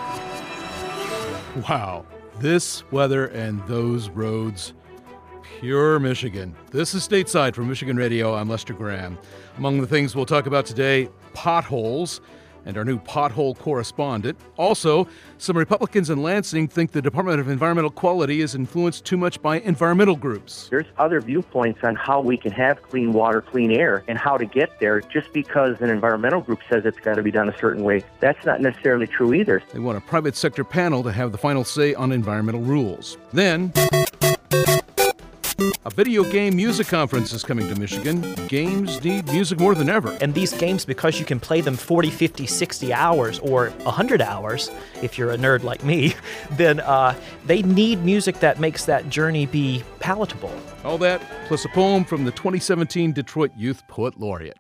Wow, this weather and those roads, pure Michigan. This is Stateside from Michigan Radio. I'm Lester Graham. Among the things we'll talk about today, potholes and our new pothole correspondent. Also, some Republicans in Lansing think the Department of Environmental Quality is influenced too much by environmental groups. There's other viewpoints on how we can have clean water, clean air, and how to get there. Just because an environmental group says it's got to be done a certain way, that's not necessarily true either. They want a private sector panel to have the final say on environmental rules. Then, a video game music conference is coming to Michigan. Games need music more than ever. And these games, because you can play them 40, 50, 60 hours or 100 hours, if you're a nerd like me, then they need music that makes that journey be palatable. All that, plus a poem from the 2017 Detroit Youth Poet Laureate.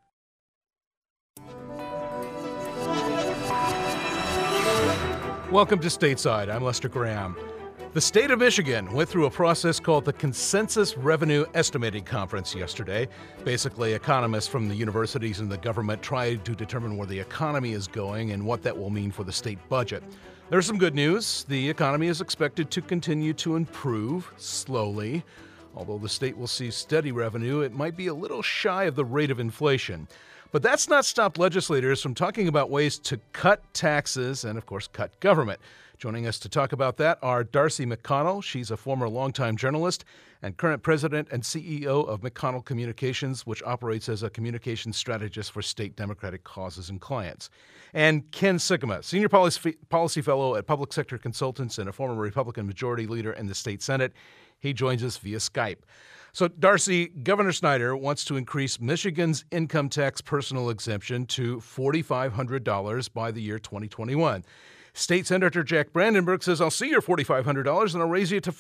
Welcome to Stateside. I'm Lester Graham. The state of Michigan went through a process called the Consensus Revenue Estimating Conference yesterday. Basically, economists from the universities and the government tried to determine where the economy is going and what that will mean for the state budget. There's some good news. The economy is expected to continue to improve slowly. Although the state will see steady revenue, it might be a little shy of the rate of inflation. But that's not stopped legislators from talking about ways to cut taxes and, of course, cut government. Joining us to talk about that are Darcy McConnell. She's a former longtime journalist and current president and CEO of McConnell Communications, which operates as a communications strategist for state Democratic causes and clients. And Ken Sikkema, senior policy fellow at Public Sector Consultants and a former Republican majority leader in the state Senate. He joins us via Skype. So, Darcy, Governor Snyder wants to increase Michigan's income tax personal exemption to $4,500 by the year 2021. State Senator Jack Brandenburg says, I'll see your $4,500 and I'll raise you to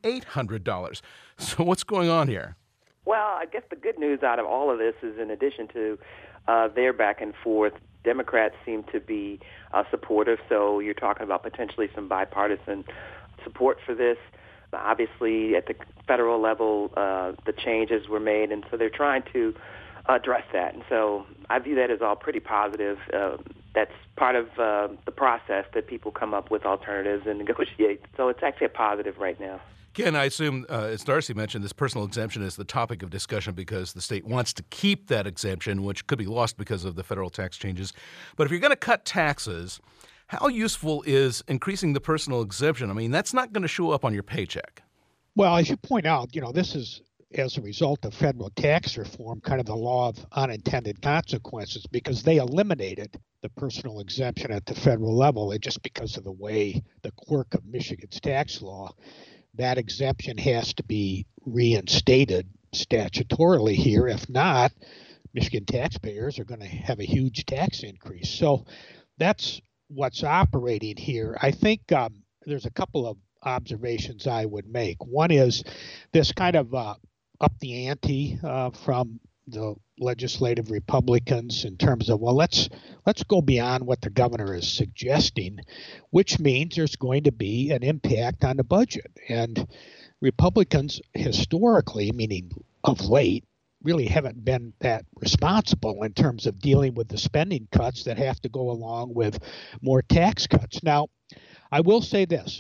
$4,800. So what's going on here? Well, I guess the good news out of all of this is, in addition to their back and forth, Democrats seem to be supportive. So you're talking about potentially some bipartisan support for this. Obviously, at the federal level, the changes were made, and so they're trying to address that. And so I view that as all pretty positive. That's part of the process that people come up with alternatives and negotiate. So it's actually a positive right now. Ken, I assume, as Darcy mentioned, this personal exemption is the topic of discussion because the state wants to keep that exemption, which could be lost because of the federal tax changes. But if you're going to cut taxes, how useful is increasing the personal exemption? I mean, that's not going to show up on your paycheck. Well, as you point out, this is as a result of federal tax reform, kind of the law of unintended consequences, because they eliminated the personal exemption at the federal level. And just because of the way, the quirk of Michigan's tax law, that exemption has to be reinstated statutorily here. If not, Michigan taxpayers are going to have a huge tax increase. So that's what's operating here. I think there's a couple of observations I would make. One is this kind of up the ante from the legislative Republicans in terms of, well, let's go beyond what the governor is suggesting, which means there's going to be an impact on the budget. And Republicans historically, meaning of late, really haven't been that responsible in terms of dealing with the spending cuts that have to go along with more tax cuts. Now, I will say this.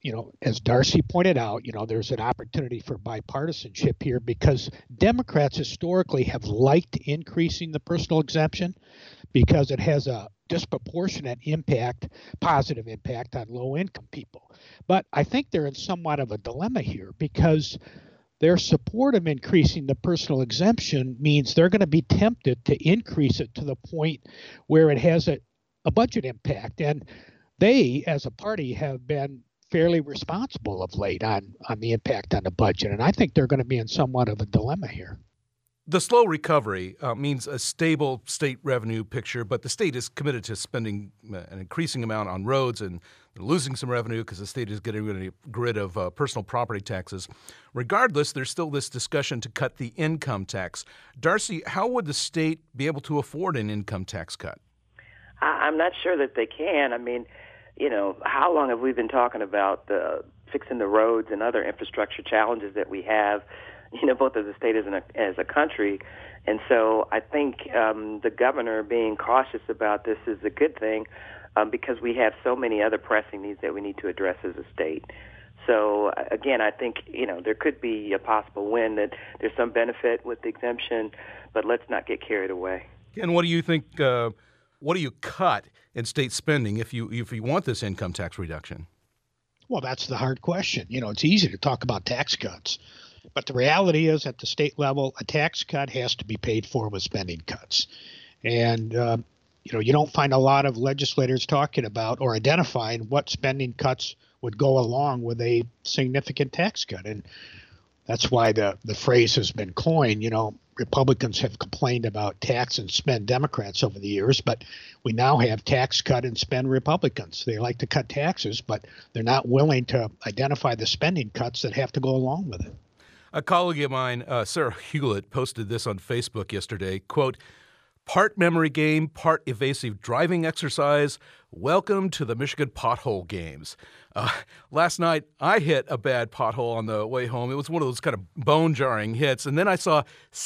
As Darcy pointed out, there's an opportunity for bipartisanship here because Democrats historically have liked increasing the personal exemption because it has a disproportionate impact, positive impact on low-income people. But I think they're in somewhat of a dilemma here because their support of increasing the personal exemption means they're going to be tempted to increase it to the point where it has a budget impact. And they, as a party, have been fairly responsible of late on the impact on the budget. And I think they're going to be in somewhat of a dilemma here. The slow recovery means a stable state revenue picture, but the state is committed to spending an increasing amount on roads and losing some revenue because the state is getting rid of personal property taxes. Regardless, there's still this discussion to cut the income tax. Darcy, how would the state be able to afford an income tax cut? I'm not sure that they can. I mean, how long have we been talking about fixing the roads and other infrastructure challenges that we have, both as a state as a country? And so I think the governor being cautious about this is a good thing. because we have so many other pressing needs that we need to address as a state. So, again, I think, there could be a possible win, that there's some benefit with the exemption, but let's not get carried away. Ken, what do you think, what do you cut in state spending if you want this income tax reduction? Well, that's the hard question. It's easy to talk about tax cuts, but the reality is at the state level, a tax cut has to be paid for with spending cuts. And, you don't find a lot of legislators talking about or identifying what spending cuts would go along with a significant tax cut. And that's why the phrase has been coined. Republicans have complained about tax and spend Democrats over the years, but we now have tax cut and spend Republicans. They like to cut taxes, but they're not willing to identify the spending cuts that have to go along with it. A colleague of mine, Sarah Hewlett, posted this on Facebook yesterday, quote, "Part memory game, part evasive driving exercise. Welcome to the Michigan pothole games." Last night, I hit a bad pothole on the way home. It was one of those kind of bone-jarring hits. And then I saw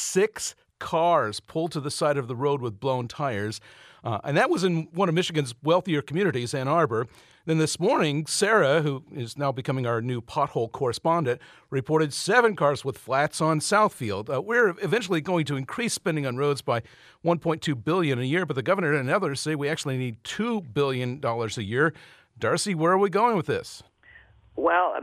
6 cars pull to the side of the road with blown tires. And that was in one of Michigan's wealthier communities, Ann Arbor. Then this morning, Sarah, who is now becoming our new pothole correspondent, reported 7 cars with flats on Southfield. We're eventually going to increase spending on roads by $1.2 billion a year, but the governor and others say we actually need $2 billion a year. Darcy, where are we going with this? Well,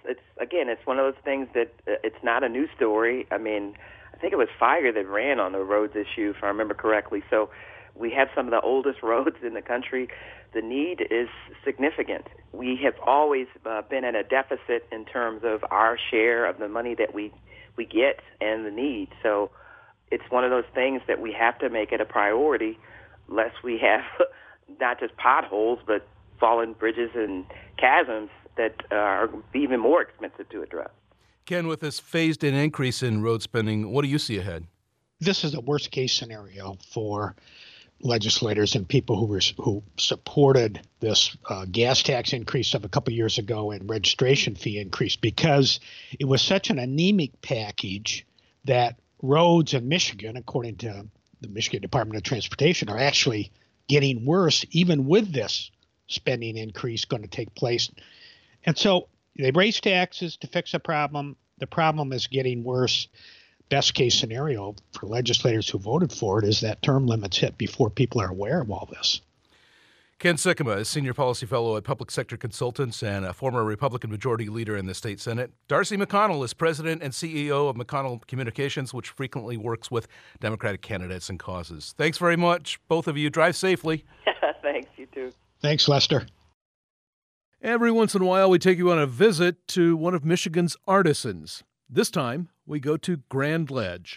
it's one of those things that it's not a news story. I think it was Fire that ran on the roads issue, if I remember correctly. So we have some of the oldest roads in the country. The need is significant. We have always been at a deficit in terms of our share of the money that we get and the need. So it's one of those things that we have to make it a priority, lest we have not just potholes, but fallen bridges and chasms that are even more expensive to address. Ken, with this phased-in increase in road spending, what do you see ahead? This is a worst-case scenario for legislators and people who supported this gas tax increase of a couple years ago and registration fee increase, because it was such an anemic package that roads in Michigan, according to the Michigan Department of Transportation, are actually getting worse even with this spending increase going to take place. And so they raised taxes to fix a problem. The problem is getting worse. Best case scenario for legislators who voted for it is that term limits hit before people are aware of all this. Ken Sikkema is Senior Policy Fellow at Public Sector Consultants and a former Republican Majority Leader in the state Senate. Darcy McConnell is President and CEO of McConnell Communications, which frequently works with Democratic candidates and causes. Thanks very much, both of you. Drive safely. Thanks, you too. Thanks, Lester. Every once in a while, we take you on a visit to one of Michigan's artisans. This time, we go to Grand Ledge.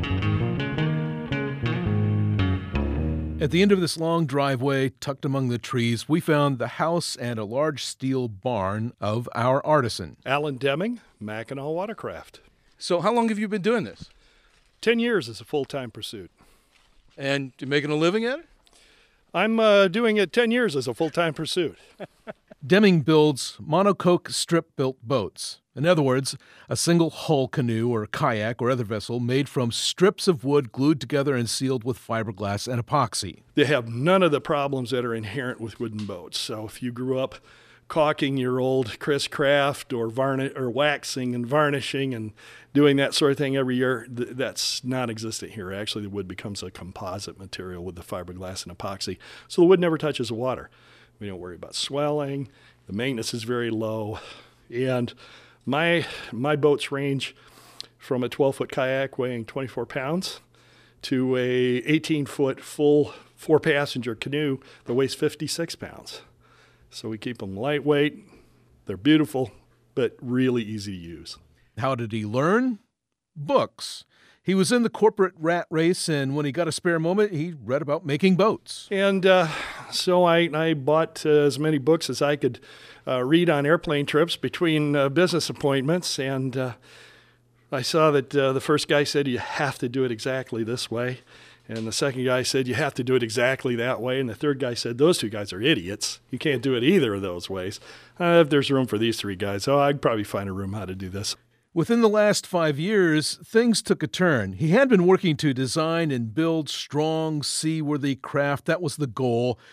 At the end of this long driveway, tucked among the trees, we found the house and a large steel barn of our artisan. Alan Deming, Mackinac Watercraft. So how long have you been doing this? 10 years is a full-time pursuit. And you're making a living at it? I'm doing it 10 years as a full-time pursuit. Deming builds monocoque strip-built boats. In other words, a single hull canoe or kayak or other vessel made from strips of wood glued together and sealed with fiberglass and epoxy. They have none of the problems that are inherent with wooden boats. So if you grew up caulking your old Chris Craft or waxing and varnishing and doing that sort of thing every year, that's non-existent here. Actually, the wood becomes a composite material with the fiberglass and epoxy. So the wood never touches the water. We don't worry about swelling. The maintenance is very low. And my boats range from a 12-foot kayak weighing 24 pounds to a 18-foot full 4-passenger canoe that weighs 56 pounds. So we keep them lightweight. They're beautiful, but really easy to use. How did he learn? Books. He was in the corporate rat race, and when he got a spare moment, he read about making boats. And so I bought as many books as I could read on airplane trips between business appointments, and I saw that the first guy said, you have to do it exactly this way. And the second guy said, you have to do it exactly that way. And the third guy said, those two guys are idiots. You can't do it either of those ways. If there's room for these three guys, I'd probably find a room how to do this. Within the last 5 years, things took a turn. He had been working to design and build strong, seaworthy craft. That was the goal.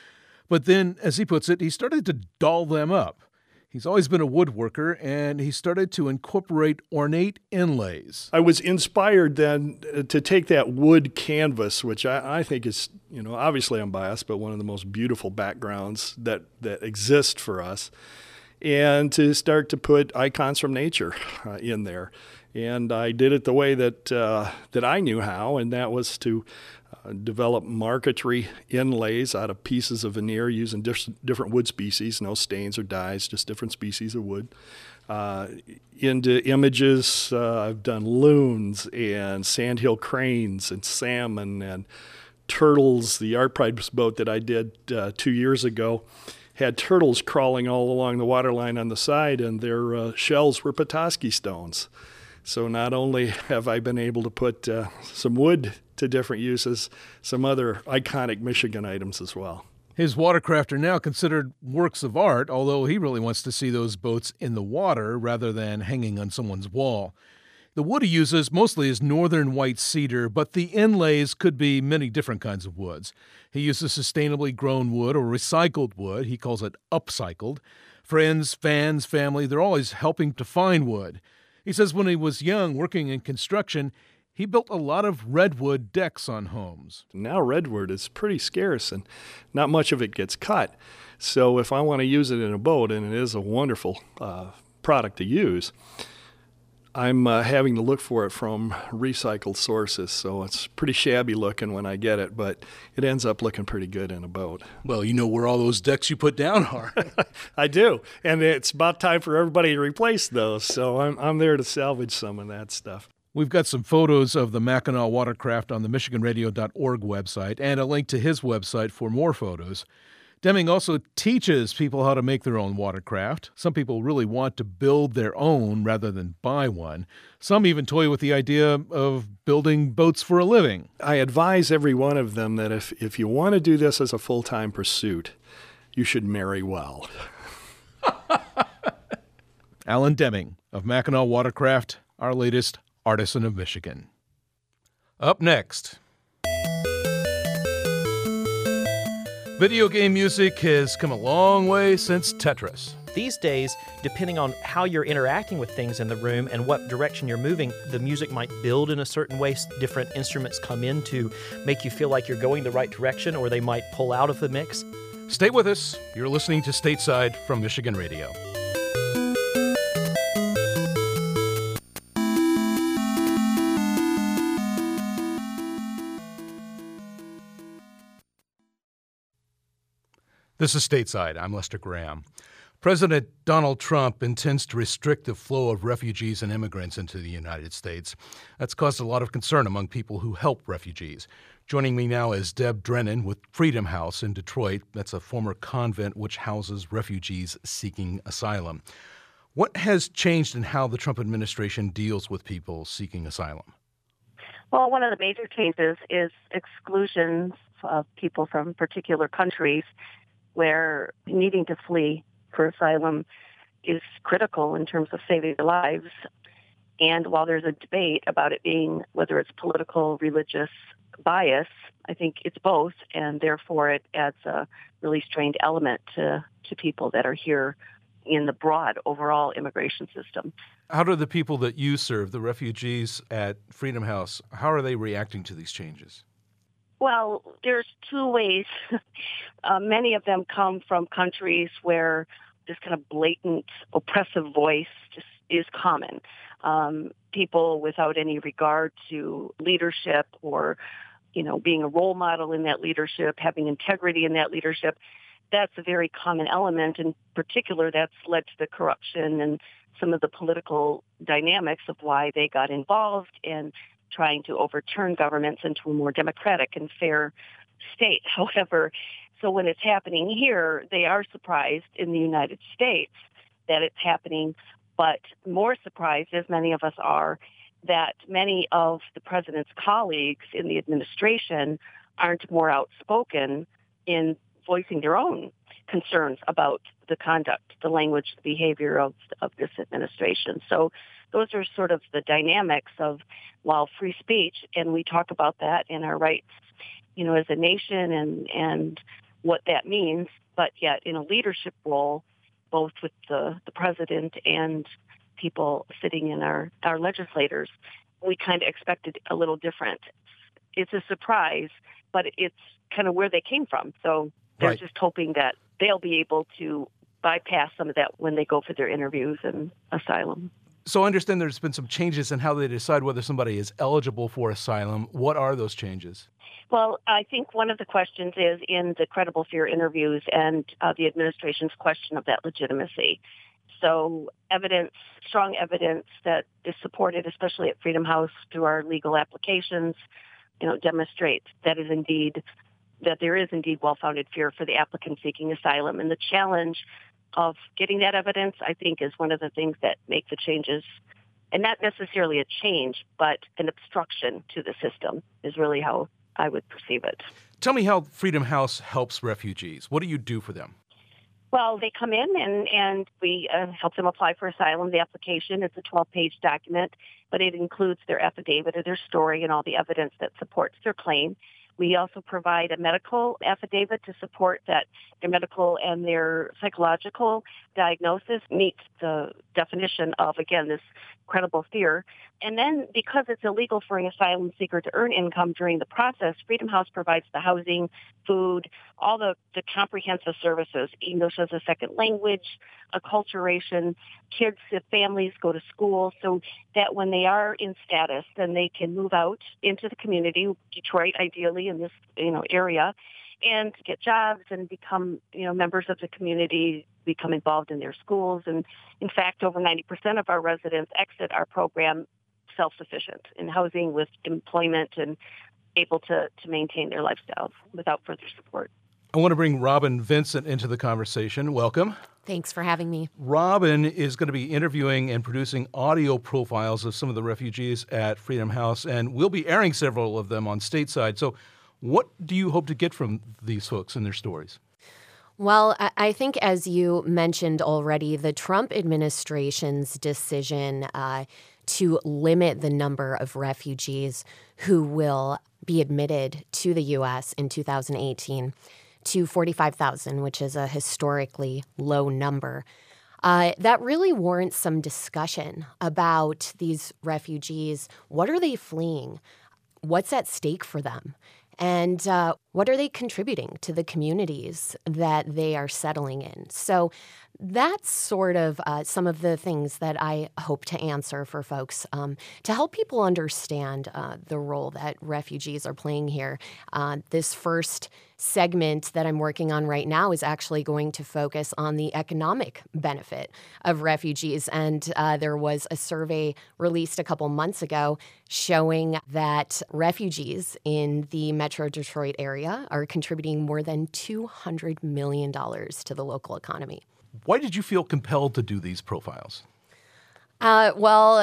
But then, as he puts it, he started to doll them up. He's always been a woodworker, and he started to incorporate ornate inlays. I was inspired then to take that wood canvas, which I think is, obviously I'm biased, but one of the most beautiful backgrounds that exist for us, and to start to put icons from nature in there. And I did it the way that I knew how, and that was to develop marquetry inlays out of pieces of veneer using different wood species, no stains or dyes, just different species of wood. Into images, I've done loons and sandhill cranes and salmon and turtles. The Art Prize boat that I did 2 years ago had turtles crawling all along the waterline on the side, and their shells were Petoskey stones. So not only have I been able to put some wood to different uses, some other iconic Michigan items as well. His watercraft are now considered works of art, although he really wants to see those boats in the water rather than hanging on someone's wall. The wood he uses mostly is northern white cedar, but the inlays could be many different kinds of woods. He uses sustainably grown wood or recycled wood. He calls it upcycled. Friends, fans, family, they're always helping to find wood. He says when he was young, working in construction, he built a lot of redwood decks on homes. Now redwood is pretty scarce and not much of it gets cut. So if I want to use it in a boat, and it is a wonderful product to use, I'm having to look for it from recycled sources. So it's pretty shabby looking when I get it, but it ends up looking pretty good in a boat. Well, you know where all those decks you put down are. I do. And it's about time for everybody to replace those. So I'm there to salvage some of that stuff. We've got some photos of the Mackinac watercraft on the MichiganRadio.org website and a link to his website for more photos. Deming also teaches people how to make their own watercraft. Some people really want to build their own rather than buy one. Some even toy with the idea of building boats for a living. I advise every one of them that if you want to do this as a full-time pursuit, you should marry well. Alan Deming of Mackinac Watercraft, our latest Artisan of Michigan. Up next, video game music has come a long way since Tetris. These days, depending on how you're interacting with things in the room and what direction you're moving, the music might build in a certain way. Different instruments come in to make you feel like you're going the right direction, or they might pull out of the mix. Stay with us. You're listening to Stateside from Michigan Radio. This is Stateside. I'm Lester Graham. President Donald Trump intends to restrict the flow of refugees and immigrants into the United States. That's caused a lot of concern among people who help refugees. Joining me now is Deb Drennan with Freedom House in Detroit. That's a former convent which houses refugees seeking asylum. What has changed in how the Trump administration deals with people seeking asylum? Well, one of the major changes is exclusions of people from particular countries where needing to flee for asylum is critical in terms of saving their lives. And while there's a debate about it being whether it's political, religious bias, I think it's both, and therefore it adds a really strained element to people that are here in the broad overall immigration system. How do the people that you serve, the refugees at Freedom House, how are they reacting to these changes? Well, there's two ways. Many of them come from countries where this kind of blatant oppressive voice just is common. People without any regard to leadership or, being a role model in that leadership, having integrity in that leadership. That's a very common element. In particular, that's led to the corruption and some of the political dynamics of why they got involved in trying to overturn governments into a more democratic and fair state. However, so when it's happening here, they are surprised in the United States that it's happening, but more surprised, as many of us are, that many of the president's colleagues in the administration aren't more outspoken in voicing their own concerns about the conduct, the language, the behavior of this administration. So those are sort of the dynamics of, while free speech, and we talk about that in our rights, as a nation and what that means, but yet in a leadership role, both with the president and people sitting in our legislators, we kind of expected a little different. It's a surprise, but it's kind of where they came from. So they're just hoping that they'll be able to bypass some of that when they go for their interviews and asylum. So I understand there's been some changes in how they decide whether somebody is eligible for asylum. What are those changes? Well, I think one of the questions is in the credible fear interviews and the administration's question of that legitimacy. So strong evidence that is supported, especially at Freedom House through our legal applications, demonstrates that there is indeed well-founded fear for the applicant seeking asylum. And the challenge of getting that evidence, I think, is one of the things that make the changes, and not necessarily a change, but an obstruction to the system is really how I would perceive it. Tell me how Freedom House helps refugees. What do you do for them? Well, they come in and we help them apply for asylum. The application is a 12-page document, but it includes their affidavit or their story and all the evidence that supports their claim. We also provide a medical affidavit to support that their medical and their psychological diagnosis meets the definition of, again, this credible fear. And then because it's illegal for an asylum seeker to earn income during the process, Freedom House provides the housing, food, all the comprehensive services, English as a second language, acculturation, kids, if families go to school, so that when they are in status, then they can move out into the community, Detroit ideally in this area, and get jobs and become members of the community, become involved in their schools. And in fact, over 90% of our residents exit our program self-sufficient in housing with employment and able to maintain their lifestyles without further support. I want to bring Robin Vincent into the conversation. Welcome. Thanks for having me. Robin is going to be interviewing and producing audio profiles of some of the refugees at Freedom House, and we'll be airing several of them on stateside. So what do you hope to get from these folks and their stories? Well, I think, as you mentioned already, the Trump administration's decision to limit the number of refugees who will be admitted to the U.S. in 2018 to 45,000, which is a historically low number. That really warrants some discussion about these refugees. What are they fleeing? What's at stake for them? And what are they contributing to the communities that they are settling in? So that's sort of some of the things that I hope to answer for folks to help people understand the role that refugees are playing here. This first segment that I'm working on right now is actually going to focus on the economic benefit of refugees. And there was a survey released a couple months ago showing that refugees in the Metro Detroit area are contributing more than $200 million to the local economy. Why did you feel compelled to do these profiles? Well,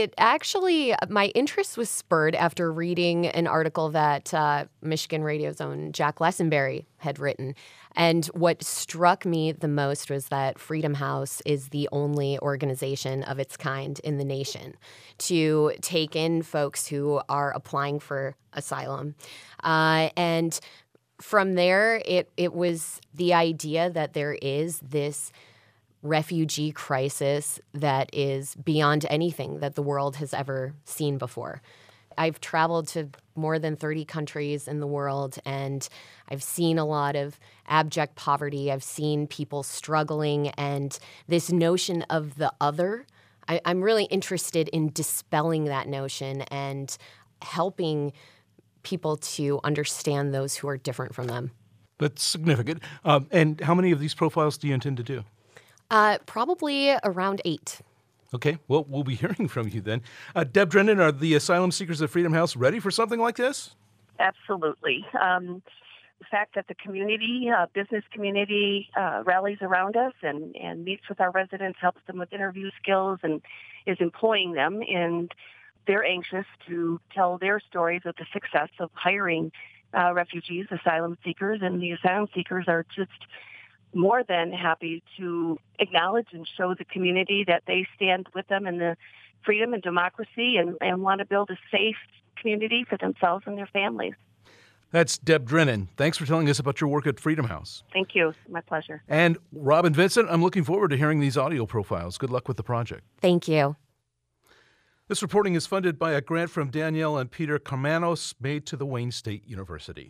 my interest was spurred after reading an article that Michigan Radio's own Jack Lessenberry had written. And what struck me the most was that Freedom House is the only organization of its kind in the nation to take in folks who are applying for asylum. And from there, it was the idea that there is this refugee crisis that is beyond anything that the world has ever seen before. I've traveled to more than 30 countries in the world, and I've seen a lot of abject poverty. I've seen people struggling, and this notion of the other, I'm really interested in dispelling that notion and helping people to understand those who are different from them. That's significant. And how many of these profiles do you intend to do? Probably around 8. Okay, well, we'll be hearing from you then. Deb Drennan, are the asylum seekers at Freedom House ready for something like this? Absolutely. The fact that the community, business community, rallies around us and meets with our residents, helps them with interview skills, and is employing them, and they're anxious to tell their stories of the success of hiring refugees, asylum seekers, and the asylum seekers are just more than happy to acknowledge and show the community that they stand with them in the freedom and democracy and want to build a safe community for themselves and their families. That's Deb Drennan. Thanks for telling us about your work at Freedom House. Thank you. My pleasure. And Robin Vincent, I'm looking forward to hearing these audio profiles. Good luck with the project. Thank you. This reporting is funded by a grant from Danielle and Peter Carmanos, made to the Wayne State University.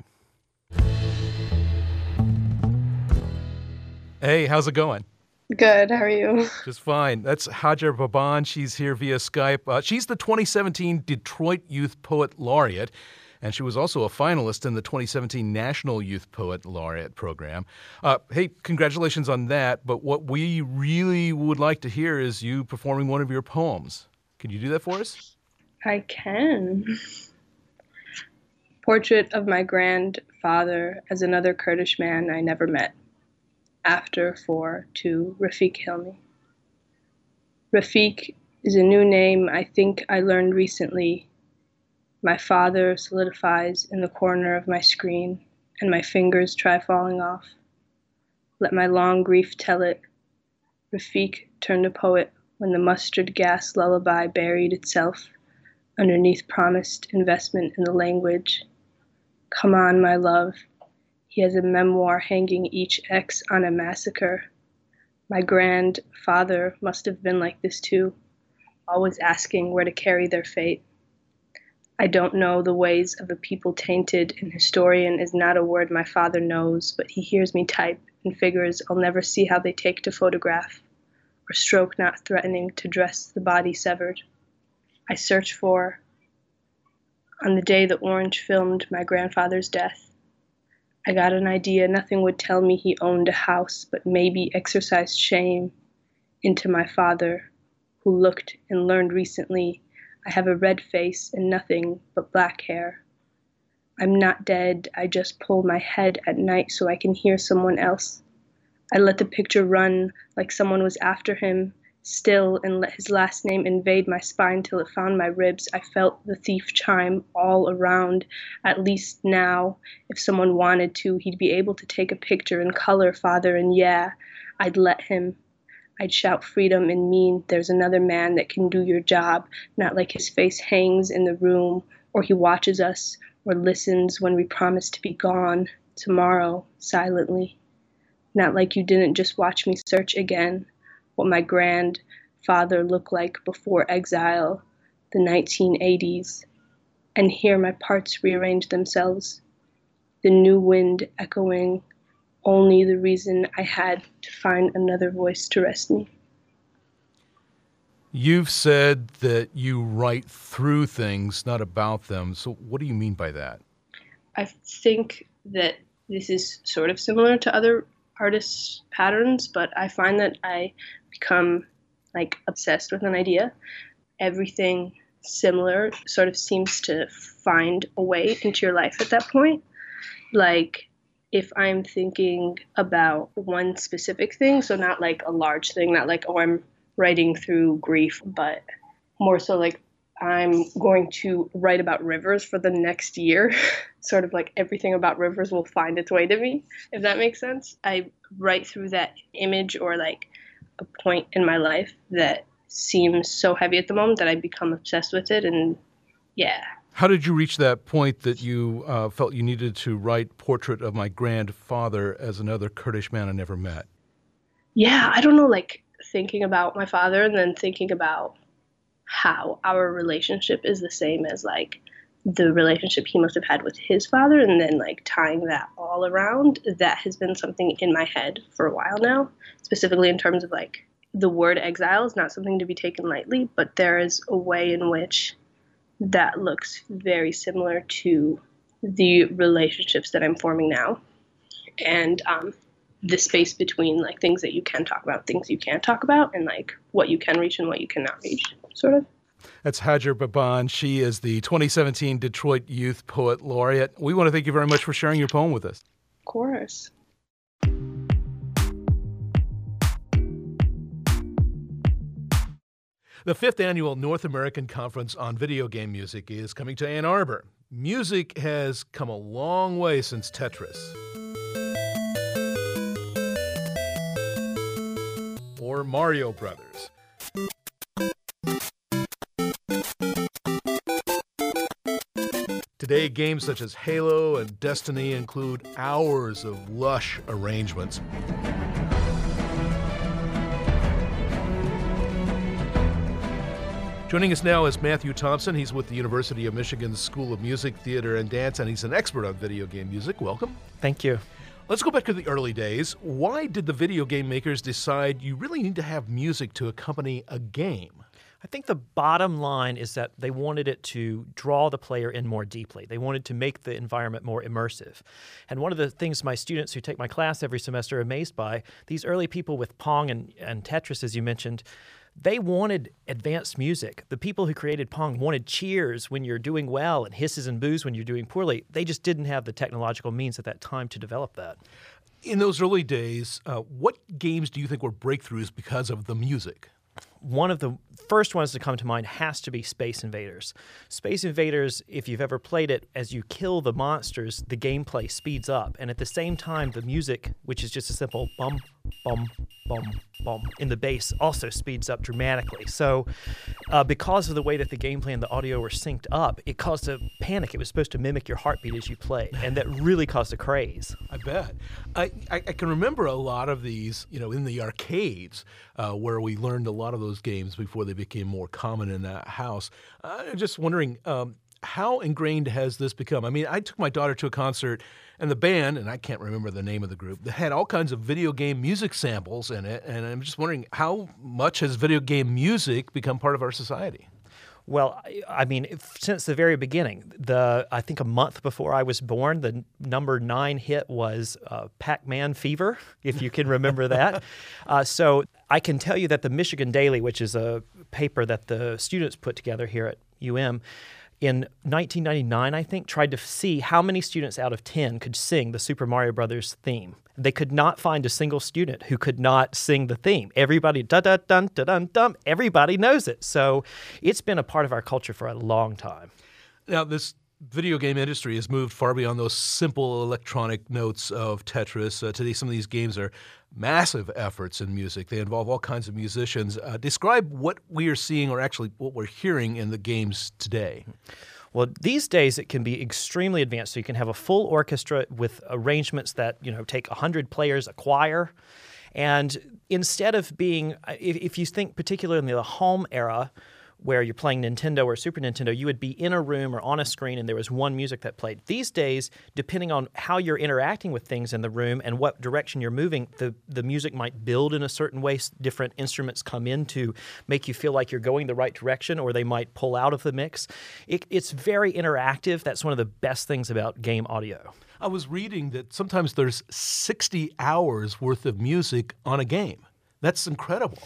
Hey, how's it going? Good. How are you? Just fine. That's Hajar Baban. She's here via Skype. She's the 2017 Detroit Youth Poet Laureate, and she was also a finalist in the 2017 National Youth Poet Laureate program. Hey, congratulations on that, but what we really would like to hear is you performing one of your poems. Can you do that for us? I can. Portrait of my grandfather as another Kurdish man I never met. After 4 to Rafiq Hilmi. Rafiq is a new name I think I learned recently. My father solidifies in the corner of my screen, and my fingers try falling off. Let my long grief tell it. Rafiq turned a poet when the mustard gas lullaby buried itself underneath promised investment in the language. Come on, my love. He has a memoir hanging each X on a massacre. My grandfather must have been like this too, always asking where to carry their fate. I don't know the ways of a people tainted, and historian is not a word my father knows, but he hears me type and figures I'll never see how they take to photograph, or stroke not threatening to dress the body severed. I search for, on the day the Orange filmed my grandfather's death, I got an idea nothing would tell me he owned a house, but maybe exercised shame into my father, who looked and learned recently I have a red face and nothing but black hair. I'm not dead, I just pull my head at night so I can hear someone else. I let the picture run like someone was after him, still, and let his last name invade my spine till it found my ribs. I felt the thief chime all around. At least now, if someone wanted to, he'd be able to take a picture in color, father, and yeah, I'd let him. I'd shout freedom and mean there's another man that can do your job, not like his face hangs in the room, or he watches us, or listens when we promise to be gone tomorrow, silently. Not like you didn't just watch me search again. What my grandfather looked like before exile, the 1980s, and hear my parts rearrange themselves, the new wind echoing, only the reason I had to find another voice to rest me. You've said that you write through things, not about them. So what do you mean by that? I think that this is sort of similar to other artists' patterns, but I find that I become like obsessed with an idea. Everything similar sort of seems to find a way into your life at that point. Like if I'm thinking about one specific thing, so not like a large thing, not like, oh, I'm writing through grief, but more so like I'm going to write about rivers for the next year. Sort of like everything about rivers will find its way to me, if that makes sense. I write through that image or like a point in my life that seems so heavy at the moment that I become obsessed with it. And yeah. How did you reach that point that you felt you needed to write Portrait of My Grandfather as another Kurdish man I never met? Yeah, I don't know, like thinking about my father and then thinking about how our relationship is the same as like the relationship he must have had with his father, and then like tying that all around, that has been something in my head for a while now, specifically in terms of like the word exile is not something to be taken lightly, but there is a way in which that looks very similar to the relationships that I'm forming now, and the space between like things that you can talk about, things you can't talk about, and like what you can reach and what you cannot reach, sort of. That's Hajar Baban. She is the 2017 Detroit Youth Poet Laureate. We want to thank you very much for sharing your poem with us. Of course. The 5th Annual North American Conference on Video Game Music is coming to Ann Arbor. Music has come a long way since Tetris. Or Mario Brothers. Today Today, games such as Halo and Destiny include hours of lush arrangements. Joining us now is Matthew Thompson. He's with the University of Michigan's School of Music, Theater, and Dance, and he's an expert on video game music. Welcome. Thank you. Let's go back to the early days. Why did the video game makers decide you really need to have music to accompany a game? I think the bottom line is that they wanted it to draw the player in more deeply. They wanted to make the environment more immersive. And one of the things my students who take my class every semester are amazed by, these early people with Pong and Tetris, as you mentioned, they wanted advanced music. The people who created Pong wanted cheers when you're doing well and hisses and boos when you're doing poorly. They just didn't have the technological means at that time to develop that. In those early days, what games do you think were breakthroughs because of the music? One of the first ones to come to mind has to be Space Invaders. Space Invaders, if you've ever played it, as you kill the monsters, the gameplay speeds up. And at the same time, the music, which is just a simple bum, bum, bum, bum, in the bass, also speeds up dramatically. So because of the way that the gameplay and the audio were synced up, it caused a panic. It was supposed to mimic your heartbeat as you played, and that really caused a craze. I bet. I can remember a lot of these, in the arcades where we learned a lot of those games before they became more common in that house. I'm just wondering, how ingrained has this become? I mean, I took my daughter to a concert, and the band, and I can't remember the name of the group, they had all kinds of video game music samples in it, and I'm just wondering, how much has video game music become part of our society? Well, I mean, since the very beginning, I think a month before I was born, the number 9 hit was Pac-Man Fever, if you can remember that. So I can tell you that the Michigan Daily, which is a paper that the students put together here at UM, in 1999, I think, tried to see how many students out of 10 could sing the Super Mario Brothers theme. They could not find a single student who could not sing the theme. Everybody, da-da-dun, da-dun-dum, everybody knows it. So it's been a part of our culture for a long time. Now, this video game industry has moved far beyond those simple electronic notes of Tetris. Today, some of these games are massive efforts in music. They involve all kinds of musicians. Describe what we are seeing, or actually what we're hearing in the games today. Well, these days it can be extremely advanced. So you can have a full orchestra with arrangements that, take 100 players, a choir. And instead of being, if you think particularly in the home era, where you're playing Nintendo or Super Nintendo, you would be in a room or on a screen and there was one music that played. These days, depending on how you're interacting with things in the room and what direction you're moving, the music might build in a certain way. Different instruments come in to make you feel like you're going the right direction, or they might pull out of the mix. It's very interactive. That's one of the best things about game audio. I was reading that sometimes there's 60 hours worth of music on a game. That's incredible.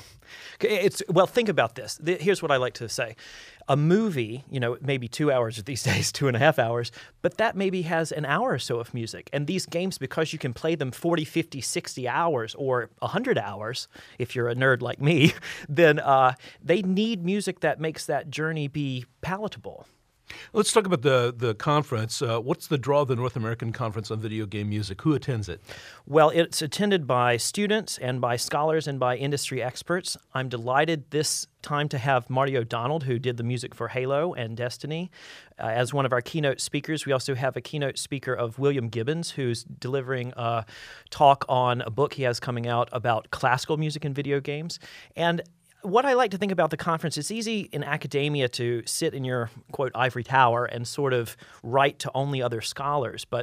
Well, think about this. Here's what I like to say. A movie, maybe 2 hours these days, 2.5 hours, but that maybe has an hour or so of music. And these games, because you can play them 40, 50, 60 hours or 100 hours, if you're a nerd like me, then they need music that makes that journey be palatable. Let's talk about the conference. What's the draw of the North American Conference on Video Game Music? Who attends it? Well, it's attended by students and by scholars and by industry experts. I'm delighted this time to have Marty O'Donnell, who did the music for Halo and Destiny, as one of our keynote speakers. We also have a keynote speaker of William Gibbons, who's delivering a talk on a book he has coming out about classical music in video games. And what I like to think about the conference, it's easy in academia to sit in your, quote, ivory tower and sort of write to only other scholars. But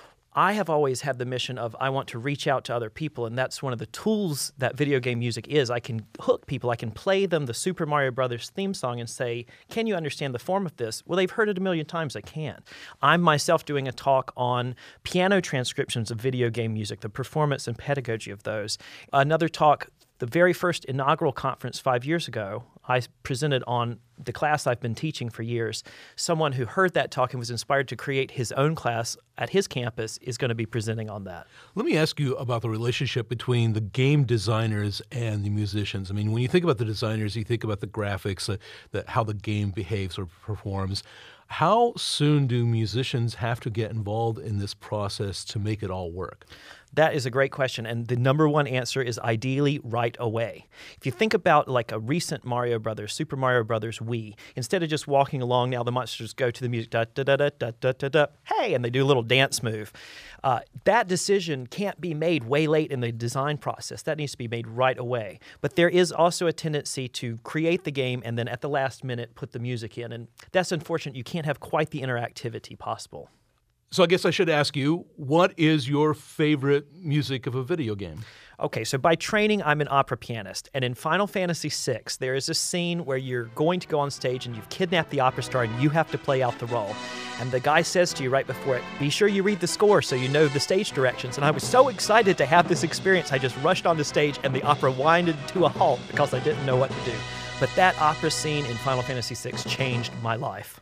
I have always had the mission of I want to reach out to other people, and that's one of the tools that video game music is. I can hook people. I can play them the Super Mario Brothers theme song and say, can you understand the form of this? Well, they've heard it a million times. I can. I'm myself doing a talk on piano transcriptions of video game music, the performance and pedagogy of those. Another talk, the very first inaugural conference 5 years ago, I presented on the class I've been teaching for years. Someone who heard that talk and was inspired to create his own class at his campus is going to be presenting on that. Let me ask you about the relationship between the game designers and the musicians. I mean, when you think about the designers, you think about the graphics, how the game behaves or performs. How soon do musicians have to get involved in this process to make it all work? That is a great question, and the number one answer is ideally right away. If you think about like a recent Mario Brothers, Super Mario Brothers Wii, instead of just walking along, now the monsters go to the music, da da da da da da da da, hey, and they do a little dance move. That decision can't be made way late in the design process. That needs to be made right away. But there is also a tendency to create the game and then at the last minute put the music in, and that's unfortunate. You can't have quite the interactivity possible. So I guess I should ask you, what is your favorite music of a video game? Okay, so by training, I'm an opera pianist. And in Final Fantasy VI, there is a scene where you're going to go on stage and you've kidnapped the opera star and you have to play out the role. And the guy says to you right before it, be sure you read the score so you know the stage directions. And I was so excited to have this experience, I just rushed on the stage and the opera winded to a halt because I didn't know what to do. But that opera scene in Final Fantasy VI changed my life.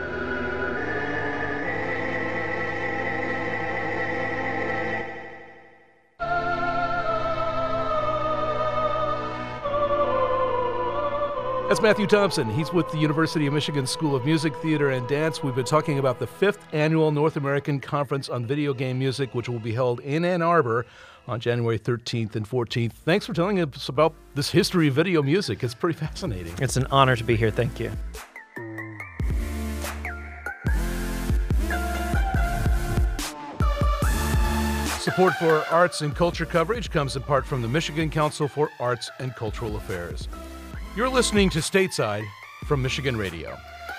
That's Matthew Thompson. He's with the University of Michigan School of Music, Theater, and Dance. We've been talking about the 5th Annual North American Conference on Video Game Music, which will be held in Ann Arbor on January 13th and 14th. Thanks for telling us about this history of video music. It's pretty fascinating. It's an honor to be here. Thank you. Support for arts and culture coverage comes in part from the Michigan Council for Arts and Cultural Affairs. You're listening to Stateside from Michigan Radio.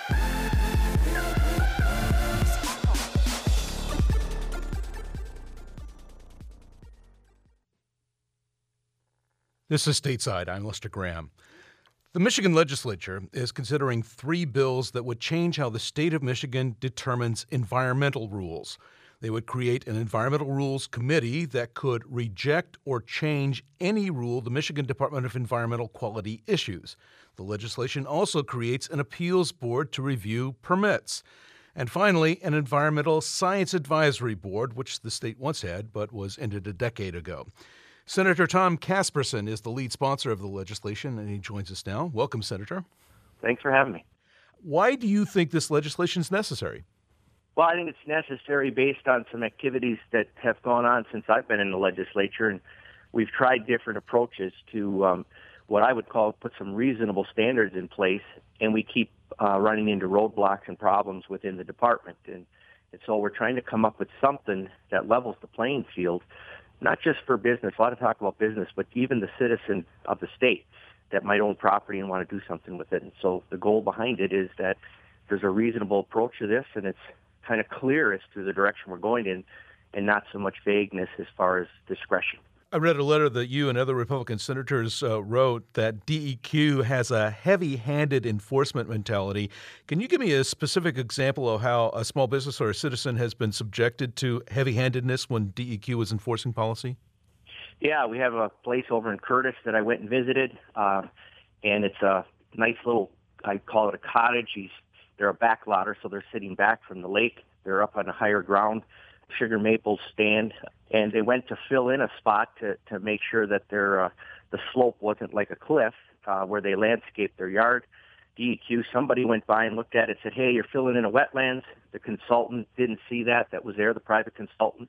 This is Stateside. I'm Lester Graham. The Michigan legislature is considering 3 bills that would change how the state of Michigan determines environmental rules. They would create an environmental rules committee that could reject or change any rule the Michigan Department of Environmental Quality issues. The legislation also creates an appeals board to review permits. And finally, an environmental science advisory board, which the state once had but was ended a decade ago. Senator Tom Casperson is the lead sponsor of the legislation, and he joins us now. Welcome, Senator. Thanks for having me. Why do you think this legislation is necessary? Well, I think it's necessary based on some activities that have gone on since I've been in the legislature, and we've tried different approaches to what I would call put some reasonable standards in place, and we keep running into roadblocks and problems within the department. And so we're trying to come up with something that levels the playing field, not just for business, a lot of talk about business, but even the citizen of the state that might own property and want to do something with it. And so the goal behind it is that there's a reasonable approach to this, and it's kind of clear as to the direction we're going in and not so much vagueness as far as discretion. I read a letter that you and other Republican senators wrote that DEQ has a heavy-handed enforcement mentality. Can you give me a specific example of how a small business or a citizen has been subjected to heavy-handedness when DEQ is enforcing policy? Yeah, we have a place over in Curtis that I went and visited, and it's a nice little, I call it a cottage. They're a backlotter, so they're sitting back from the lake. They're up on a higher ground. Sugar maples stand, and they went to fill in a spot to make sure that the slope wasn't like a cliff where they landscaped their yard. DEQ, somebody went by and looked at it and said, hey, you're filling in a wetlands. The consultant didn't see that was there, the private consultant.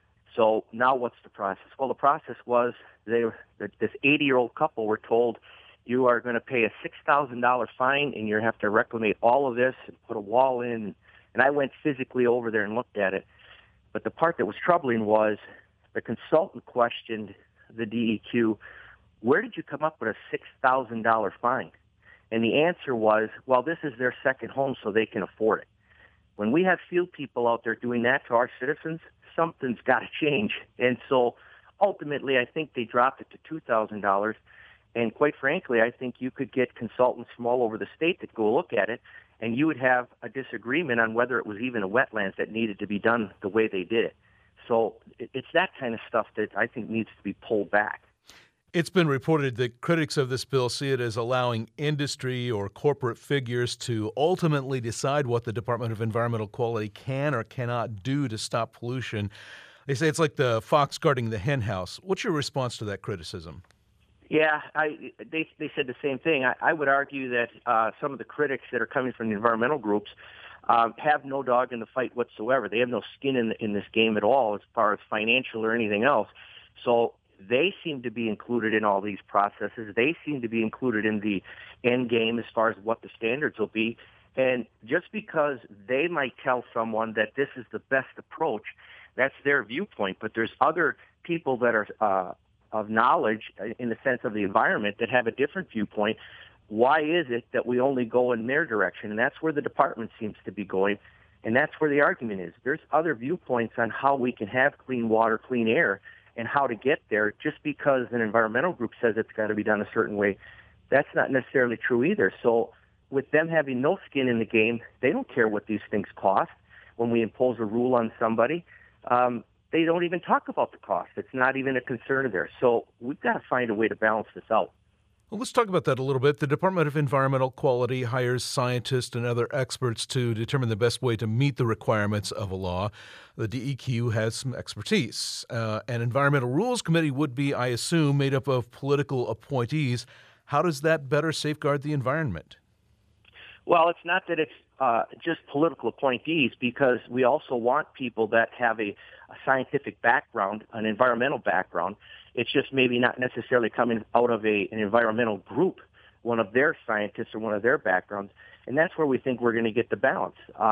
So now what's the process? Well, the process was this 80-year-old couple were told, you are going to pay a $6,000 fine, and you have to reclaim all of this and put a wall in. And I went physically over there and looked at it. But the part that was troubling was the consultant questioned the DEQ, where did you come up with a $6,000 fine? And the answer was, well, this is their second home, so they can afford it. When we have field people out there doing that to our citizens, something's got to change. And so ultimately, I think they dropped it to $2,000. And quite frankly, I think you could get consultants from all over the state that go look at it, and you would have a disagreement on whether it was even a wetlands that needed to be done the way they did it. So it's that kind of stuff that I think needs to be pulled back. It's been reported that critics of this bill see it as allowing industry or corporate figures to ultimately decide what the Department of Environmental Quality can or cannot do to stop pollution. They say it's like the fox guarding the hen house. What's your response to that criticism? Yeah, they said the same thing. I would argue that some of the critics that are coming from the environmental groups have no dog in the fight whatsoever. They have no skin in this game at all as far as financial or anything else. So they seem to be included in all these processes. They seem to be included in the end game as far as what the standards will be. And just because they might tell someone that this is the best approach, that's their viewpoint. But there's other people that are of knowledge in the sense of the environment that have a different viewpoint. Why is it that we only go in their direction? And that's where the department seems to be going. And that's where the argument is. There's other viewpoints on how we can have clean water, clean air, and how to get there. Just because an environmental group says it's got to be done a certain way, that's not necessarily true either. So with them having no skin in the game, they don't care what these things cost. When we impose a rule on somebody, they don't even talk about the cost. It's not even a concern of theirs. So we've got to find a way to balance this out. Well, let's talk about that a little bit. The Department of Environmental Quality hires scientists and other experts to determine the best way to meet the requirements of a law. The DEQ has some expertise. An Environmental Rules Committee would be, I assume, made up of political appointees. How does that better safeguard the environment? Well, it's not that it's just political appointees, because we also want people that have a scientific background, an environmental background. It's just maybe not necessarily coming out of an environmental group, one of their scientists or one of their backgrounds. And that's where we think we're going to get the balance.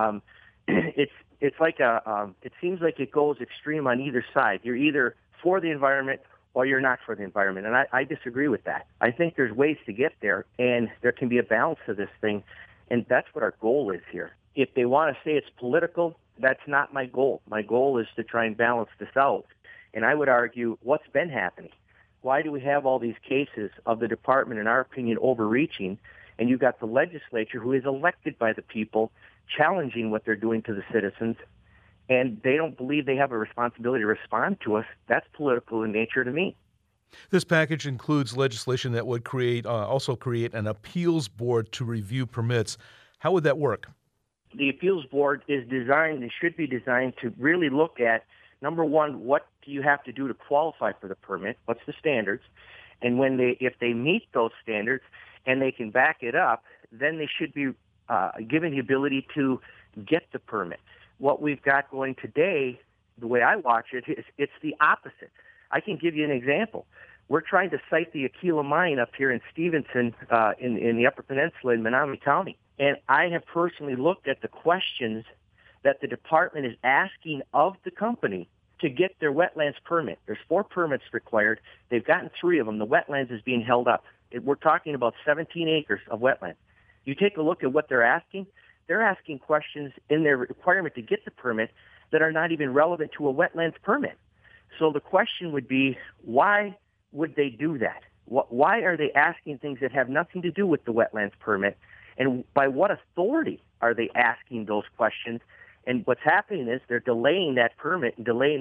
It's like it seems like it goes extreme on either side. You're either for the environment or you're not for the environment. And I disagree with that. I think there's ways to get there, and there can be a balance to this thing. And that's what our goal is here. If they want to say it's political, that's not my goal. My goal is to try and balance this out. And I would argue, what's been happening? Why do we have all these cases of the department, in our opinion, overreaching? And you've got the legislature, who is elected by the people, challenging what they're doing to the citizens, and they don't believe they have a responsibility to respond to us. That's political in nature to me. This package includes legislation that would also create an appeals board to review permits. How would that work? The appeals board is designed and should be designed to really look at, number one, what do you have to do to qualify for the permit? What's the standards? And if they meet those standards and they can back it up, then they should be given the ability to get the permit. What we've got going today, the way I watch it, is it's the opposite. I can give you an example. We're trying to site the Aquila mine up here in Stevenson, in the Upper Peninsula in Menominee County. And I have personally looked at the questions that the department is asking of the company to get their wetlands permit. There's 4 permits required. They've gotten 3 of them. The wetlands is being held up. We're talking about 17 acres of wetland. You take a look at what they're asking. They're asking questions in their requirement to get the permit that are not even relevant to a wetlands permit. So the question would be, why would they do that? Why are they asking things that have nothing to do with the wetlands permit? And by what authority are they asking those questions? And what's happening is they're delaying that permit.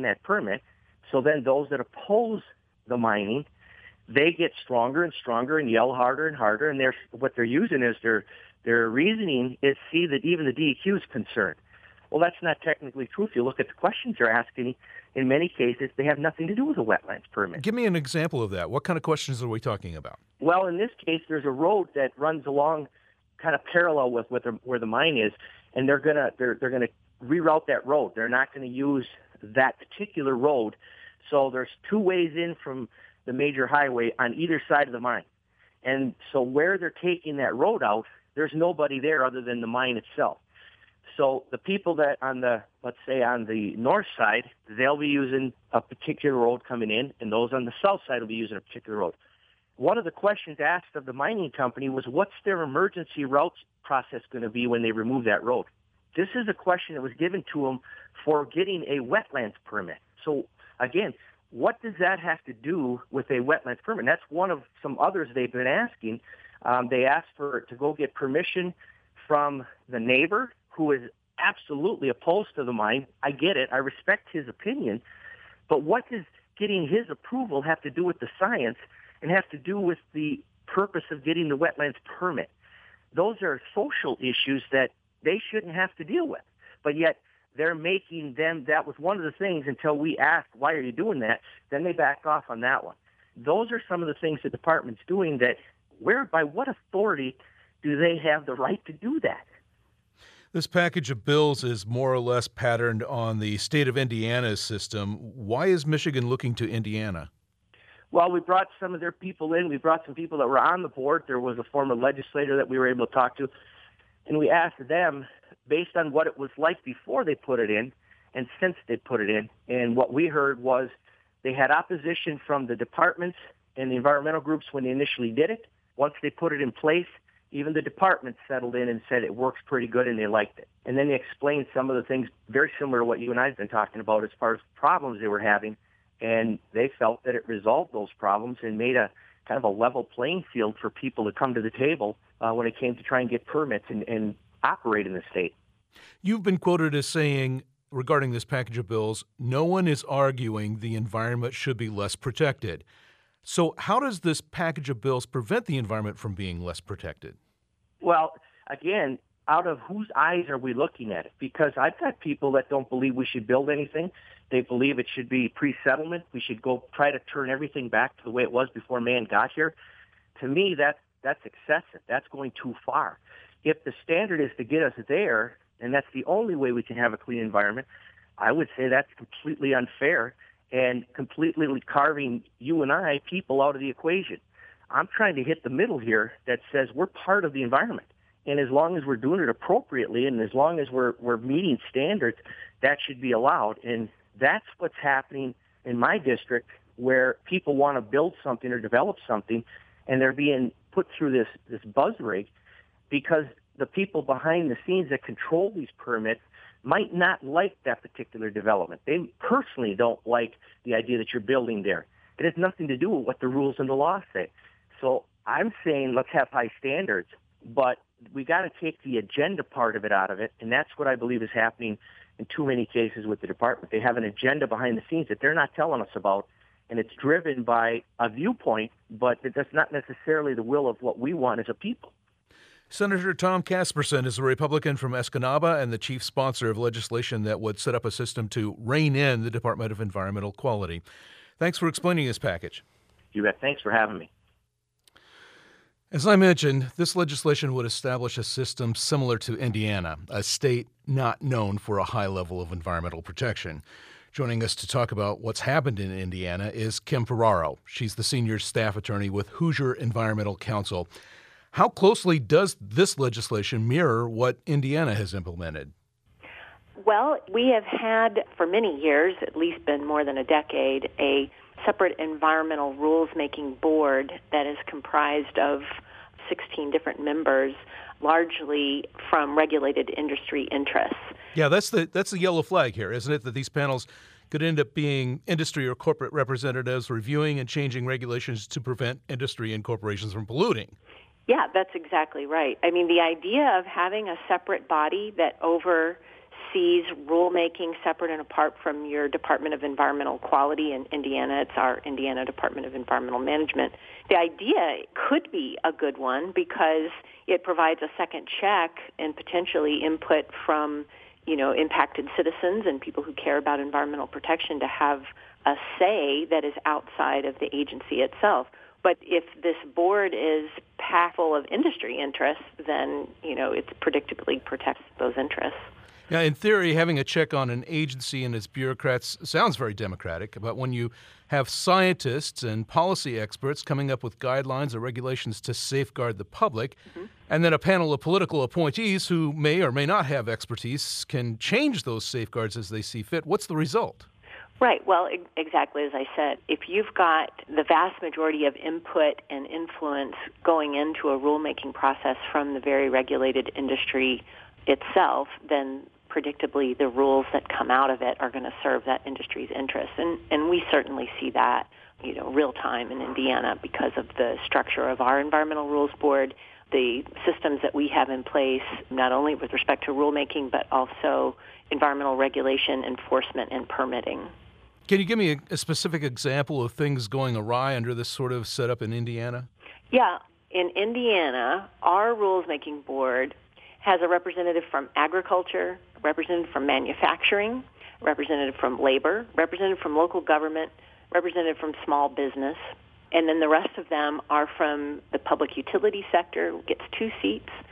So then those that oppose the mining, they get stronger and stronger and yell harder and harder. And what they're using is their reasoning is, see that even the DEQ is concerned. Well, that's not technically true. If you look at the questions they're asking, in many cases, they have nothing to do with a wetlands permit. Give me an example of that. What kind of questions are we talking about? Well, in this case, there's a road that runs along kind of parallel with where the mine is, and they're gonna reroute that road. They're not going to use that particular road. So there's 2 ways in from the major highway on either side of the mine. And so where they're taking that road out, there's nobody there other than the mine itself. So the people that let's say on the north side, they'll be using a particular road coming in, and those on the south side will be using a particular road. One of the questions asked of the mining company was, what's their emergency route process going to be when they remove that road? This is a question that was given to them for getting a wetlands permit. So again, what does that have to do with a wetlands permit? And that's one of some others they've been asking. They asked to go get permission from the neighbor, who is absolutely opposed to the mine. I get it. I respect his opinion. But what does getting his approval have to do with the science and have to do with the purpose of getting the wetlands permit? Those are social issues that they shouldn't have to deal with. But yet they're making them, that was one of the things until we asked, why are you doing that? Then they backed off on that one. Those are some of the things the department's doing that, by what authority do they have the right to do that? This package of bills is more or less patterned on the state of Indiana's system. Why is Michigan looking to Indiana? Well, we brought some of their people in. We brought some people that were on the board. There was a former legislator that we were able to talk to. And we asked them, based on what it was like before they put it in and since they put it in. And what we heard was they had opposition from the departments and the environmental groups when they initially did it. Once they put it in place, even the department settled in and said it works pretty good and they liked it. And then they explained some of the things very similar to what you and I have been talking about as far as problems they were having. And they felt that it resolved those problems and made a kind of a level playing field for people to come to the table when it came to try and get permits and operate in the state. You've been quoted as saying, regarding this package of bills, no one is arguing the environment should be less protected. So how does this package of bills prevent the environment from being less protected? Well, again, out of whose eyes are we looking at it? Because I've got people that don't believe we should build anything. They believe it should be pre-settlement. We should go try to turn everything back to the way it was before man got here. To me, that's excessive. That's going too far. If the standard is to get us there, and that's the only way we can have a clean environment, I would say that's completely unfair and completely carving you and I, people, out of the equation. I'm trying to hit the middle here that says we're part of the environment. And as long as we're doing it appropriately and as long as we're meeting standards, that should be allowed. And that's what's happening in my district, where people want to build something or develop something, and they're being put through this buzz rig because the people behind the scenes that control these permits might not like that particular development. They personally don't like the idea that you're building there. It has nothing to do with what the rules and the law say. So I'm saying let's have high standards, but we got to take the agenda part of it out of it, and that's what I believe is happening in too many cases with the department. They have an agenda behind the scenes that they're not telling us about, and it's driven by a viewpoint, but that's not necessarily the will of what we want as a people. Senator Tom Casperson is a Republican from Escanaba and the chief sponsor of legislation that would set up a system to rein in the Department of Environmental Quality. Thanks for explaining this package. You bet. Thanks for having me. As I mentioned, this legislation would establish a system similar to Indiana, a state not known for a high level of environmental protection. Joining us to talk about what's happened in Indiana is Kim Ferraro. She's the senior staff attorney with Hoosier Environmental Council. How closely does this legislation mirror what Indiana has implemented? Well, we have had for many years, at least been more than a decade, a separate environmental rules-making board that is comprised of 16 different members, largely from regulated industry interests. Yeah, that's the yellow flag here, isn't it? That these panels could end up being industry or corporate representatives reviewing and changing regulations to prevent industry and corporations from polluting. Yeah, that's exactly right. I mean, the idea of having a separate body that oversees rulemaking separate and apart from your Department of Environmental Quality in Indiana, it's our Indiana Department of Environmental Management. The idea could be a good one because it provides a second check and potentially input from, impacted citizens and people who care about environmental protection to have a say that is outside of the agency itself. But if this board is packed full of industry interests, then, it predictably protects those interests. Yeah, in theory, having a check on an agency and its bureaucrats sounds very democratic, but when you have scientists and policy experts coming up with guidelines or regulations to safeguard the public, and then a panel of political appointees who may or may not have expertise can change those safeguards as they see fit, what's the result? Right. Well, exactly as I said, if you've got the vast majority of input and influence going into a rulemaking process from the very regulated industry itself, then predictably the rules that come out of it are going to serve that industry's interests. And we certainly see that, real time in Indiana because of the structure of our Environmental Rules Board, the systems that we have in place, not only with respect to rulemaking, but also environmental regulation, enforcement, and permitting. Can you give me a specific example of things going awry under this sort of setup in Indiana? Yeah. In Indiana, our rules-making board has a representative from agriculture, representative from manufacturing, representative from labor, representative from local government, representative from small business, and then the rest of them are from the public utility sector, gets 2 seats,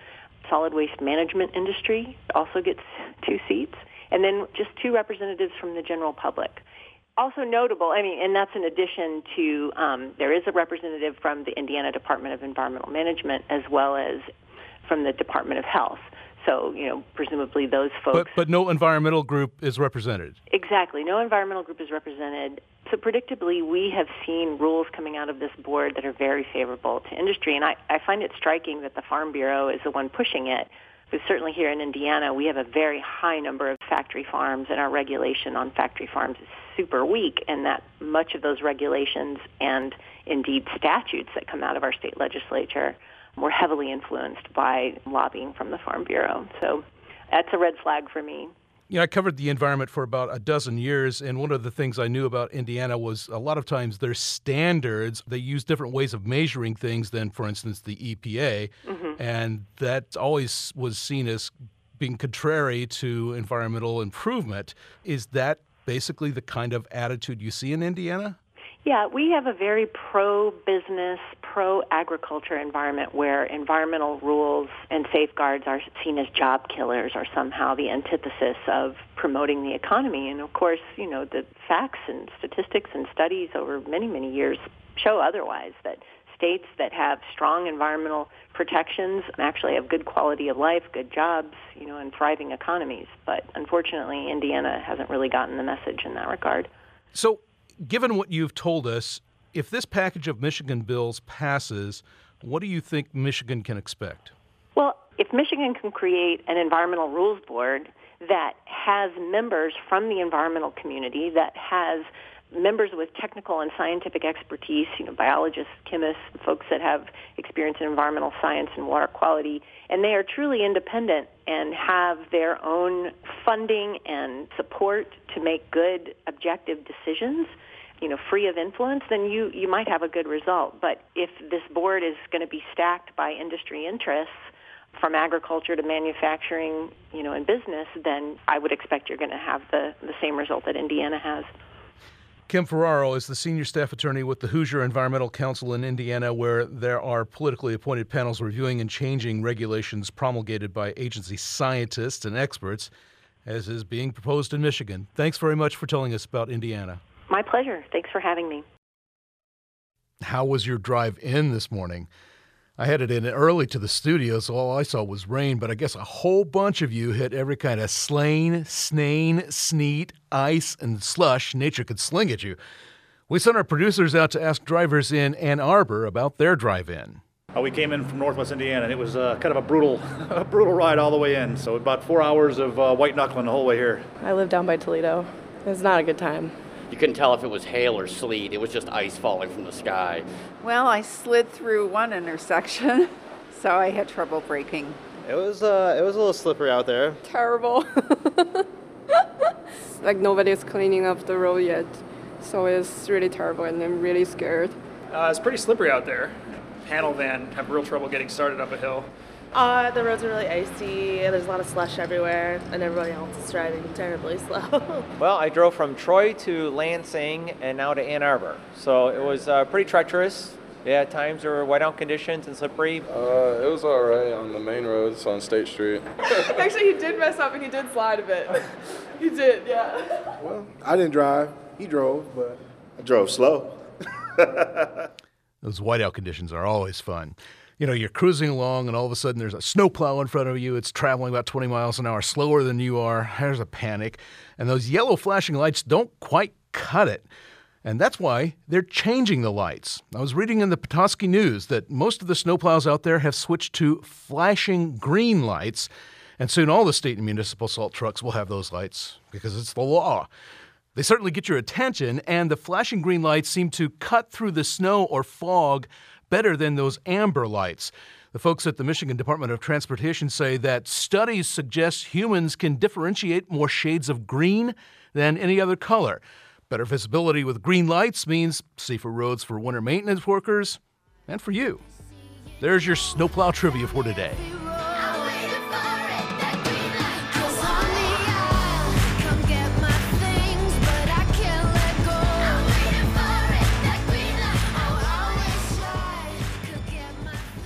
solid waste management industry also gets 2 seats, and then just 2 representatives from the general public. Also notable, and that's in addition to, there is a representative from the Indiana Department of Environmental Management as well as from the Department of Health. So, presumably those folks. But no environmental group is represented. Exactly. No environmental group is represented. So predictably, we have seen rules coming out of this board that are very favorable to industry. And I find it striking that the Farm Bureau is the one pushing it. Because certainly here in Indiana, we have a very high number of factory farms, and our regulation on factory farms is super weak, and that much of those regulations and indeed statutes that come out of our state legislature were heavily influenced by lobbying from the Farm Bureau. So that's a red flag for me. I covered the environment for about a dozen years, and one of the things I knew about Indiana was a lot of times their standards, they use different ways of measuring things than, for instance, the EPA, and that always was seen as being contrary to environmental improvement. Is that basically the kind of attitude you see in Indiana? Yeah, we have a very pro-business, pro-agriculture environment where environmental rules and safeguards are seen as job killers or somehow the antithesis of promoting the economy. And of course, the facts and statistics and studies over many, many years show otherwise, that states that have strong environmental protections actually have good quality of life, good jobs, and thriving economies. But unfortunately, Indiana hasn't really gotten the message in that regard. So, given what you've told us, if this package of Michigan bills passes, what do you think Michigan can expect? Well, if Michigan can create an environmental rules board that has members from the environmental community, that has members with technical and scientific expertise, biologists, chemists, folks that have experience in environmental science and water quality, and they are truly independent and have their own funding and support to make good, objective decisions, free of influence, then you might have a good result. But if this board is going to be stacked by industry interests, from agriculture to manufacturing, and business, then I would expect you're going to have the same result that Indiana has. Kim Ferraro is the senior staff attorney with the Hoosier Environmental Council in Indiana, where there are politically appointed panels reviewing and changing regulations promulgated by agency scientists and experts, as is being proposed in Michigan. Thanks very much for telling us about Indiana. My pleasure. Thanks for having me. How was your drive in this morning? I headed in early to the studio, so all I saw was rain, but I guess a whole bunch of you hit every kind of slain, snane, sneet, ice, and slush nature could sling at you. We sent our producers out to ask drivers in Ann Arbor about their drive-in. We came in from northwest Indiana, and it was kind of a brutal ride all the way in. So about 4 hours of white knuckling the whole way here. I live down by Toledo. It's not a good time. You couldn't tell if it was hail or sleet. It was just ice falling from the sky. Well, I slid through one intersection, so I had trouble braking. It was a little slippery out there. Terrible. Like nobody's cleaning up the road yet, so it's really terrible, and I'm really scared. It's pretty slippery out there. Panel van have real trouble getting started up a hill. The roads are really icy, there's a lot of slush everywhere, and everybody else is driving terribly slow. Well, I drove from Troy to Lansing and now to Ann Arbor, so it was pretty treacherous. Yeah, at times there were whiteout conditions and slippery. It was all right on the main roads on State Street. Actually, he did mess up and he did slide a bit. He did, yeah. Well, I didn't drive. He drove, but I drove slow. Those whiteout conditions are always fun. You're cruising along, and all of a sudden there's a snowplow in front of you. It's traveling about 20 miles an hour slower than you are. There's a panic. And those yellow flashing lights don't quite cut it. And that's why they're changing the lights. I was reading in the Petoskey News that most of the snowplows out there have switched to flashing green lights. And soon all the state and municipal salt trucks will have those lights because it's the law. They certainly get your attention, and the flashing green lights seem to cut through the snow or fog better than those amber lights. The folks at the Michigan Department of Transportation say that studies suggest humans can differentiate more shades of green than any other color. Better visibility with green lights means safer roads for winter maintenance workers and for you. There's your snowplow trivia for today.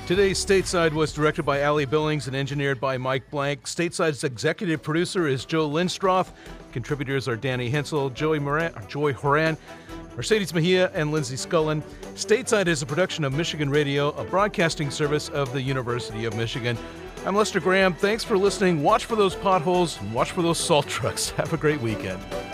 Today's Stateside was directed by Allie Billings and engineered by Mike Blank. Stateside's executive producer is Joe Lindstroth. Contributors are Danny Hensel, Joy Horan, Mercedes Mejia, and Lindsay Scullen. Stateside is a production of Michigan Radio, a broadcasting service of the University of Michigan. I'm Lester Graham. Thanks for listening. Watch for those potholes and watch for those salt trucks. Have a great weekend.